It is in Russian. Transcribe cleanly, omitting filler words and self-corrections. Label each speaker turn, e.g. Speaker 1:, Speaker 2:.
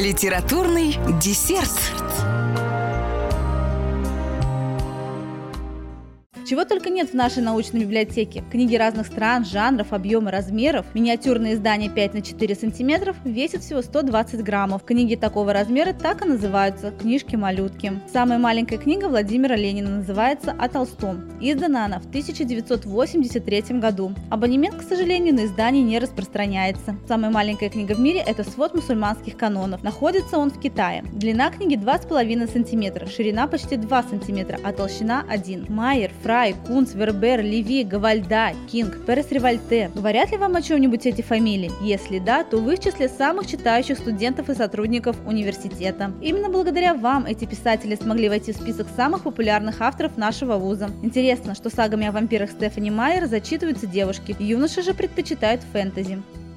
Speaker 1: Литературный десерт.
Speaker 2: Чего только нет в нашей научной библиотеке. Книги разных стран, жанров, объема, размеров. Миниатюрные издания 5 на 4 сантиметров весят всего 120 граммов. Книги такого размера так и называются – книжки-малютки. Самая маленькая книга Владимира Ленина называется «О Толстом». Издана она в 1983 году. Абонемент, к сожалению, на издание не распространяется. Самая маленькая книга в мире – это свод мусульманских канонов. Находится он в Китае. Длина книги 2,5 см, ширина почти 2 см, а толщина 1. Майер, Фрай, Кунц, Вербер, Леви, Гавальда, Кинг, Перес-Ревальте. Говорят ли вам о чем-нибудь эти фамилии? Если да, то вы в числе самых читающих студентов и сотрудников университета. Именно благодаря вам эти писатели смогли войти в список самых популярных авторов нашего вуза. Интересно, что сагами о вампирах Стефани Майер зачитываются девушки, юноши же предпочитают фэнтези.